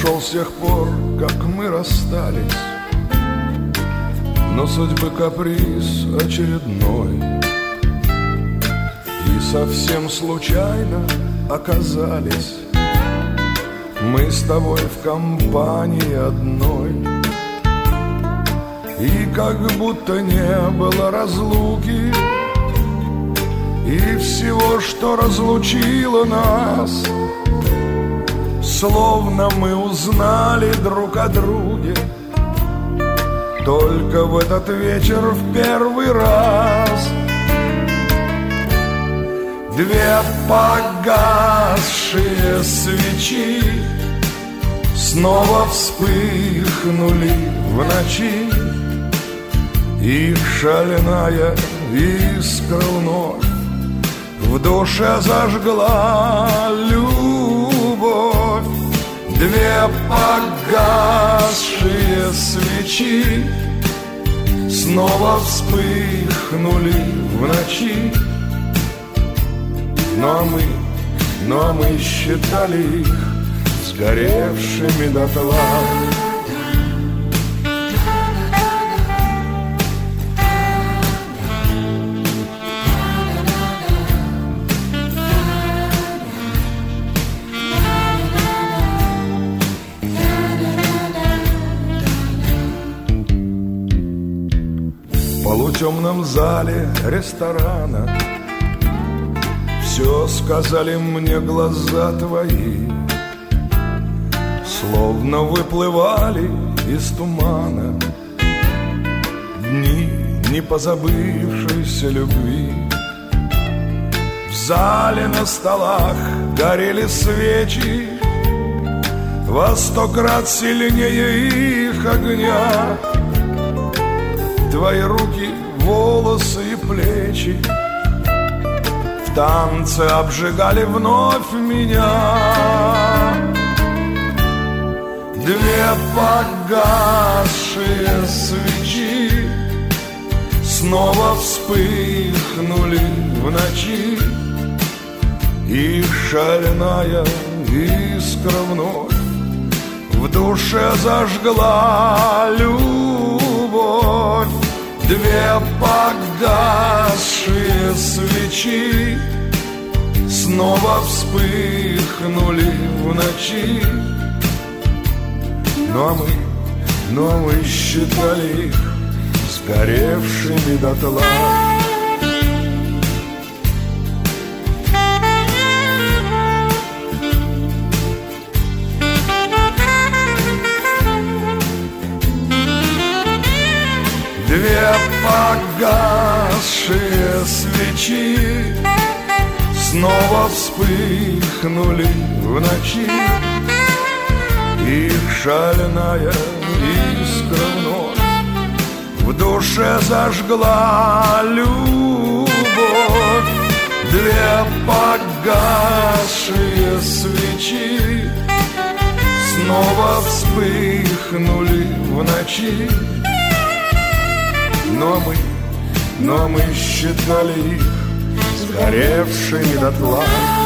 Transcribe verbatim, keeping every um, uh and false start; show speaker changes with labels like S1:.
S1: прошел с тех пор, как мы расстались, но судьбы каприз очередной, и совсем случайно оказались мы с тобой в компании одной. И как будто не было разлуки, и всего, что разлучило нас, словно мы узнали друг о друге только в этот вечер в первый раз. Две погасшие свечи снова вспыхнули в ночи, и шальная искра вновь в душе зажгла любовь. Две погасшие свечи снова вспыхнули в ночи, но мы, но мы считали их сгоревшими дотла. В полутемном зале ресторана все сказали мне глаза твои, словно выплывали из тумана дни непозабывшейся любви. В зале на столах горели свечи во сто крат сильнее их огня. Твои руки, волосы и плечи в танце обжигали вновь меня. Две погасшие свечи снова вспыхнули в ночи, и шальная искра вновь в душе зажгла любовь. Две погасшие свечи снова вспыхнули в ночи, но мы, но мы считали их сгоревшими дотла. Две погасшие свечи снова вспыхнули в ночи, и шальная искра вновь в душе зажгла любовь. Две погасшие свечи снова вспыхнули в ночи, но мы, но мы считали их сгоревшими дотла.